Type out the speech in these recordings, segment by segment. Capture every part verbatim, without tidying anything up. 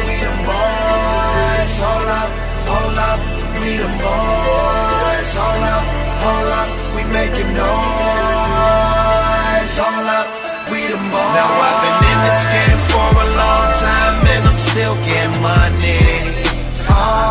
we them boys. Hold up, hold up, we them boys. Hold up, hold up, we making noise. Hold up, we them boys. Now I've been in this game for a long time and I'm still getting money. Oh,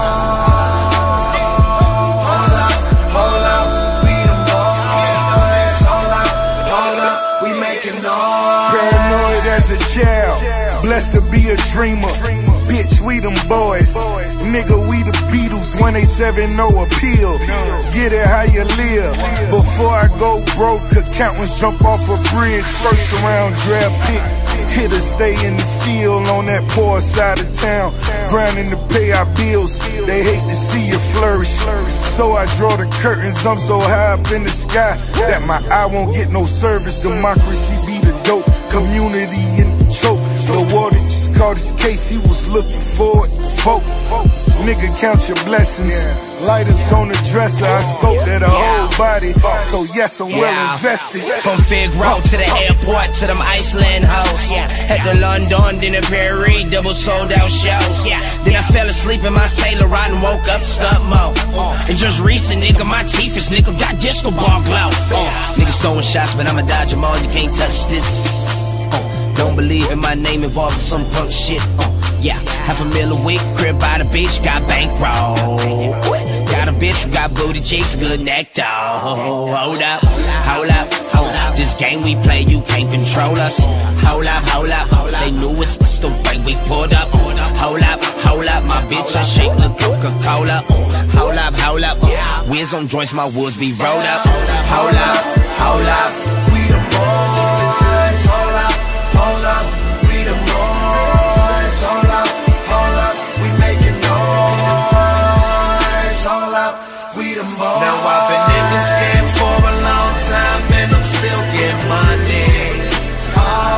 hold up, hold up, we them boys. Hold up, hold up, we making noise. Paranoid as a child, blessed to be a dreamer. Bitch, we them boys. Nigga, we the Beatles, one eighty-seven no appeal. Get it how you live. Before I go broke, accountants jump off a bridge. First round draft pick. Hitters stay in the field on that poor side of town, grinding to pay our bills. They hate to see you flourish, so I draw the curtains. I'm so high up in the sky that my eye won't get no service. Democracy be the dope, community in the choke. The water just caught his case, he was looking for it. Folk, nigga, count your blessings. Lighters on the dresser, I scoped at a whole body. So yes, I'm well invested. From Figaro to the airport to them Iceland hoes. Head to London, then to Paris, double sold out shows. Then I fell asleep in my Sailor ride and woke up stuck mo. And just recent, nigga, my teeth is nigga got disco ball glow. Niggas throwing shots, but I'ma dodge them all. You can't touch this. Don't believe in my name involved in some punk shit. Uh, yeah, half a mil a week, crib by the beach, got bankroll. Got a bitch who got booty cheeks, good neck dog. Hold up, hold up, hold up. This game we play, you can't control us. Hold up, hold up, they knew it's the way we pulled up. Hold up, hold up, my bitch I shake the Coca-Cola. Hold up, hold up, whiz on joints, my woods be rolled up. Hold up, hold up, we the boys. Hold up, hold up, we the boys. Hold up, hold up, we making noise. Hold up, we the boys. Now I've been in this game for a long time and I'm still getting money. Oh,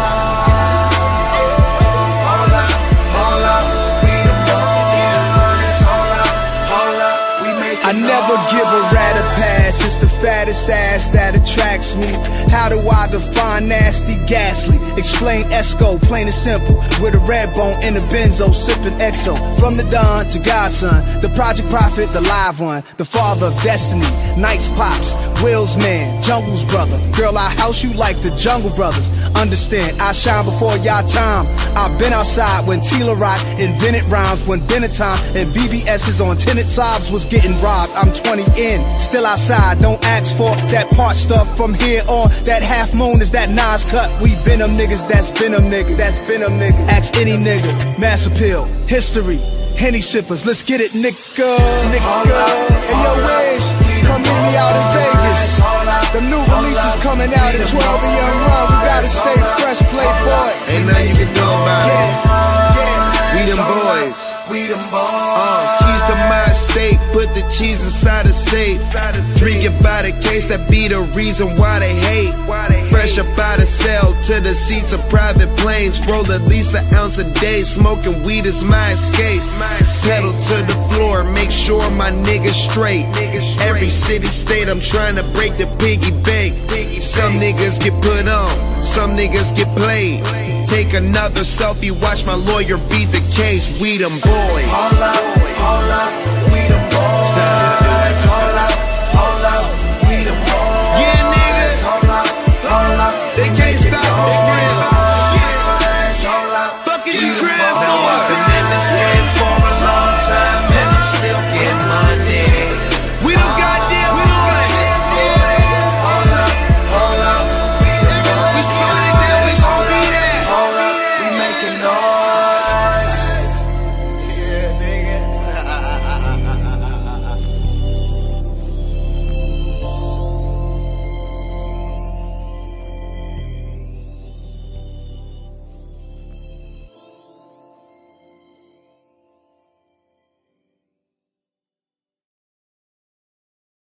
hold up, hold up, we the boys. Hold up, hold up, we making I never noise. give a rat a pass, it's the fattest ass that attracts me. How do I define nasty, ghastly? Explain Esco, plain and simple. With a red bone in a benzo, sipping Exo. From the dawn to Godson, the Project Prophet, the live one, the father of destiny. Knights Pops, Will's man, Jungle's brother. Girl, I house you like the Jungle Brothers. Understand, I shine before y'all time. I've been outside when Tila Rock invented rhymes. When dinner time and B B S's on tenant sobs was getting robbed. I'm twenty in, still outside, don't ask for that part stuff from here on. That half moon is that Nas cut. We been them niggas, that's been them niggas, that's been them niggas. Ask any nigga, mass appeal, history, Henny sippers, let's get it, nigga. Nigga, and yo, Wiz, come meet me out in Vegas. The new release is coming out at twelve a m run. We gotta stay fresh, playboy. Ain't nothing you can do about it. Yeah, We them boys. We them boys. Uh, keys to my estate. Put the cheese inside the safe. Drink it by the case. That be the reason why they hate. Fresh up out of cell to the seats of private planes. Roll at least an ounce a day. Smoking weed is my escape. Pedal to the floor. Make sure my niggas straight. Every city, state, I'm trying to break the piggy bank. Some niggas get put on. Some niggas get played. Take another selfie. Watch my lawyer beat the case. We them boys. Hold up, hold up, we them